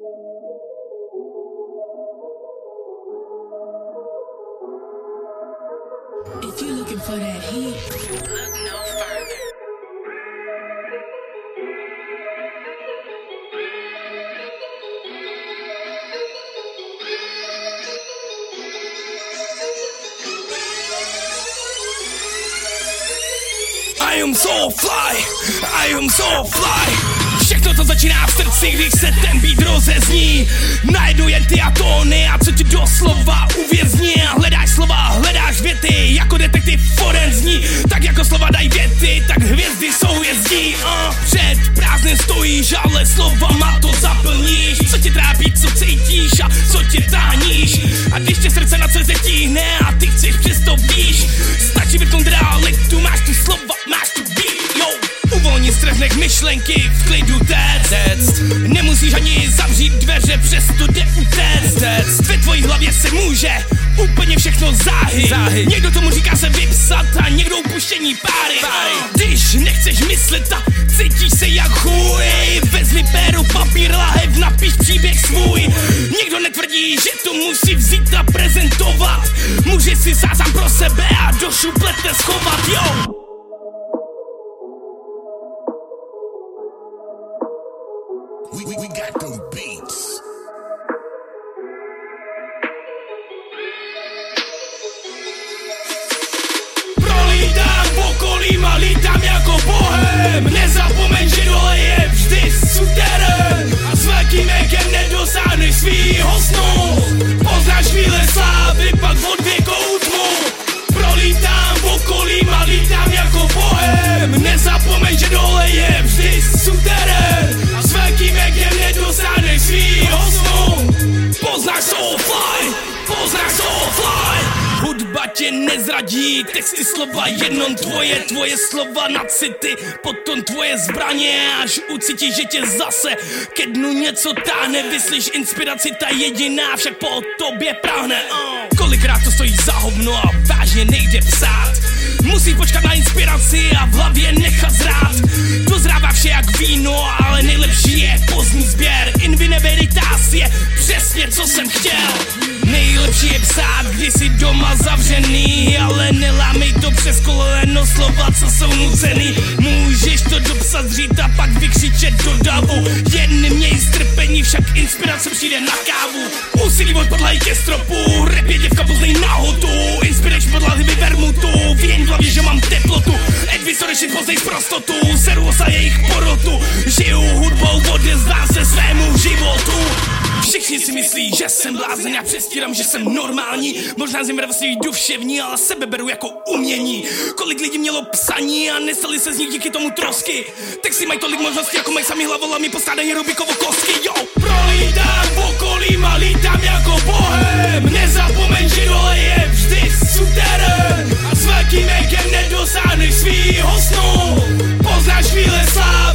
If you're looking for that heat, look no further. I am so fly, I am so fly. Všechno to začíná v srdci, když se ten beat rozezní. Najednou jen ty a tóny a co ti doslova uvězní. Hledáš slova, hledáš věty, jako detektiv forenzní. Tak jako slova dají věty, tak hvězdy soujezdí. Před prázdnem stojíš, ale slovama to zaplníš. Co tě trápí, co cítíš a co tě táníš. A když tě srdce na ceze tíhne a ty chceš přesto víš. Stačí vypnout realitu, máš tu slova, máš tu beat, yo. Uvolni strach, nech myšlenky v klidu téct. Nemusíš ani zavřít dveře, přesto jde utéct. Ve tvojí hlavě se může úplně všechno záhy. Někdo tomu říká se vypsat a někdo upuštění páry. Když nechceš myslet a cítíš se jak chůj, vezmi péru, papír, lahev, napiš příběh svůj. Někdo netvrdí, že to musí vzít a prezentovat. Může si sám pro sebe a do šuplete schovat, jo. We got them beats. Prolítám okolím a lítám jako bohem. Nezapomeň, že dole je vždy suterén. A s velkým ekem nedosáhneš svýho snu. Poznáš chvíle slávy, pak odvěkou tmu. Prolítám okolím a lítám jako bohem. Nezapomeň, že dole je vždy suterén. A s velkým ekem nedosáhneš svýho snu. Poznáš Soulfly, poznáš Soulfly. Hudba tě nezradí, texty slova jenom tvoje slova na city, potom tvoje zbraně, až ucítíš, že tě zase ke dnu něco táhne, vyslíš inspiraci, ta jediná však po tobě práhne. Kolikrát to stojí za hovno a vážně nejde psát. Musíš počkat na inspiraci a v hlavě nechat zrát. Dozrává vše jak víno, ale nejlepší je pozdní sběr. In vine veritas je přesně co jsem chtěl. Nejlepší je psát, když jsi doma zavřený, ale nelámej to přes koleno slova, co jsou nucený. Můžeš to dopsat dřít a pak vykřičet do davu. Jen měj strpení, však inspirace přijde na kávu. Úsilí od podlahy ke stropu, rap je děvka poznej nahotu. Inspiruješ podlahy vyvermutu, věň v hlavě, že mám teplotu. Edvis odešit poznej z prostotu, seru osa jejich porotu. Žiju hudbou, odezdám se svému životu. Všichni si myslí, že jsem blázen, já přestírám, že jsem normální. Možná jsem vlastně duševní, ale sebe beru jako umění. Kolik lidí mělo psaní a nestali se z nich díky tomu trosky. Texty mají tolik možností, jako mají sami hlavolami postádají Rubikovo kostky, jo. Prolítám okolím a lítám jako bohem. Nezapomeň, že dole je vždy suterén. A s velkým ekem nedosáhneš svýho snu. Poznáš chvíle slávy.